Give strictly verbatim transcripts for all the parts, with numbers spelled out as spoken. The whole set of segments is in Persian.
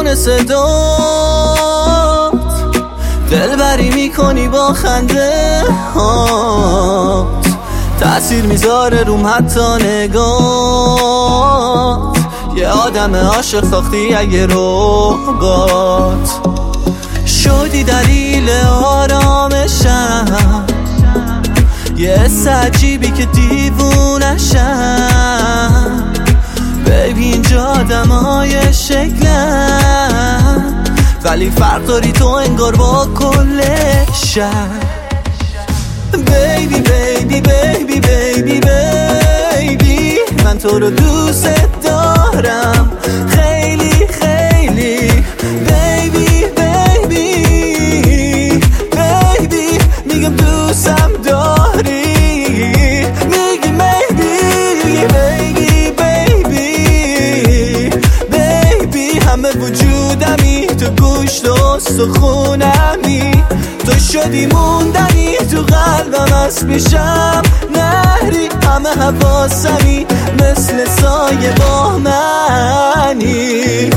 بدون صدات دلبری میکنی با خنده هات، تأثیر میذاره روم حتی نگات. یه آدم عاشق ساختی اگه ربات شدی دلیل آرامشم، یه حس عجیبی که دیوونشم. بیبی اینجا آدمای شکلم، ولی فرق داری تو انگار با کل شهر. بیبی بیبی بیبی بیبی بیبی من تو رو دوست دارم خیلی خیلی. بیبی بیبی بیبی میگم دوستم داری، میگی بیبی بیبی بیبی بیبی همه وجودمی، تو گوشت و استخونمی، تو شدی موندنی تو قلبم، از پیشم نهری، همه حواسمی مثل سایه با منی.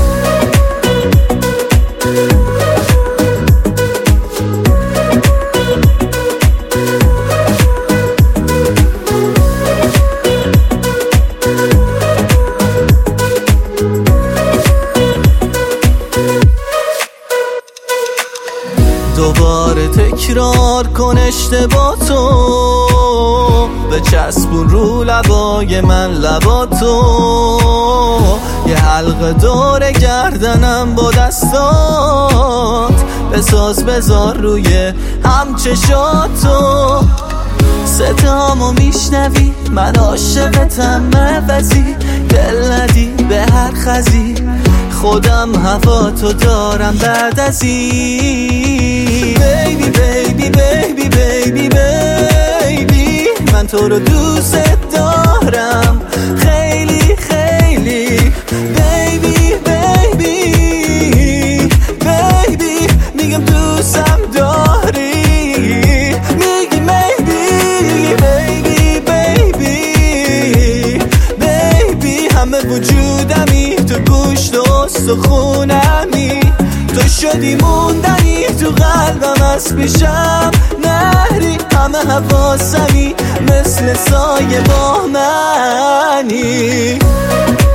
دوباره تکرار کن اشتباهاتو، به چسبون رو لبای من لباتو، یه حلقه دور گردنم با دستات، بساز بذار روی هم چشاتو. صدامو میشنوی من عاشقتم عوضی، دل ندی به هر خزی، خودم هوا تو دارم بعد از این. بیبی بیبی بیبی بیبی بیبی من تو رو دوست دارم خیلی خیلی. بیبی بیبی بیبی میگم دوستم داری، میگی بیبی بیبی بیبی بیبی همه وجودمی، تو گوشت و استخونمی، تو شدی موندنی تو قلبم، از پیشم نهری، همه حواسمی مثل سایه با منی.